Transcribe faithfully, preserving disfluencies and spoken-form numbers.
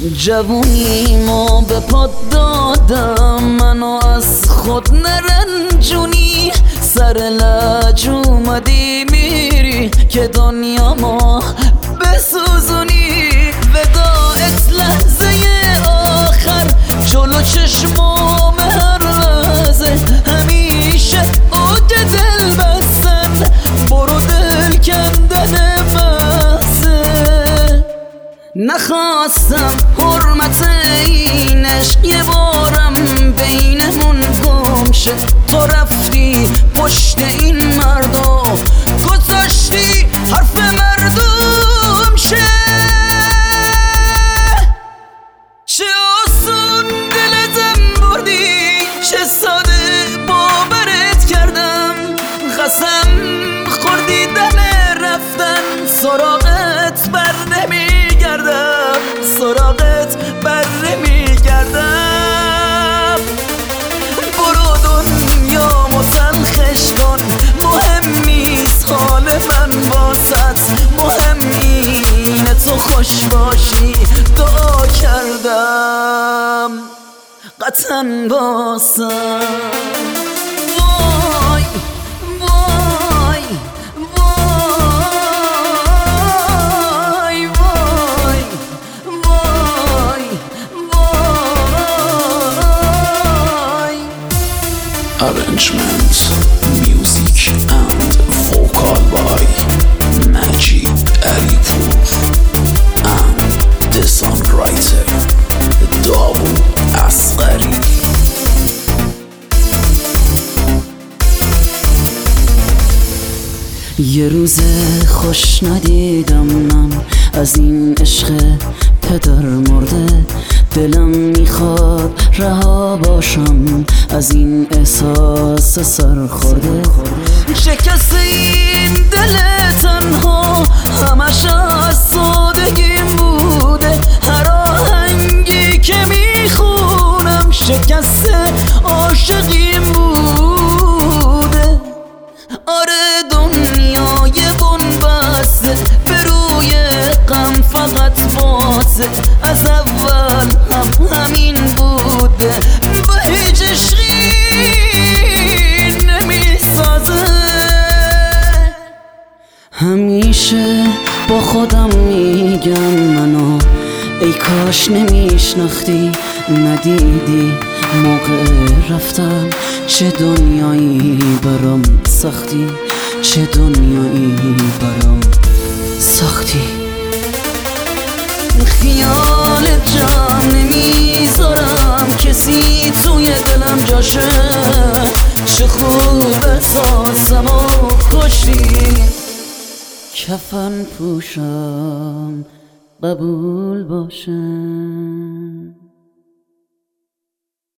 جوونیمو به پاد دادم منو از خود نرنجونی، سر لج اومدی میری که دنیامو بسوزونی. وداعت لحظه آخر جلو چشمام هر لحظه، همیشه اوج دل بستن برو دل کندن بحثه. نخواستم حرمت این عشق یه بارم بینمون گم شه، تو رفتی پشت این مردم گذاشتی حرف مردم شه. چه آسون دلتم بردی، چه ساده باورت کردم، قسم خوردی دم رفتن سراغت بر نمیگردم، سراغت بر نمیگردم. برو دنیا مسلخش کن، مهم نیست حال من واسط، مهم اینه تو خوش باشی دعا کردم قطعاً واسط. وای وای وای وای وای وای. Arrangement, music and vocal by Majid Aripur and the songwriter Dawood Asghari. یه روز خوش ندیدم من از این عشق پدر مرده، دلم میخواد رها باشم از این احساس سرخورده. شکست این دل تنها همش از سادگی بوده، هر آهنگی که میخونم شکست عاشقی بوده. آره دنیای بنبسته به روی غم فقط بازه، از اول هم همین بوده، با هیچ عشقی نمیسازه. همیشه با خودم میگم منو ای کاش نمیشناختی، ندیدی موقع رفتن چه دنیایی برام سختی، چه دنیایی برام ساختی. خیال جا نمیذارم کسی توی دلم جاشه، چه خوب احساسمو کشتی. کفن پوشم قبول باشه.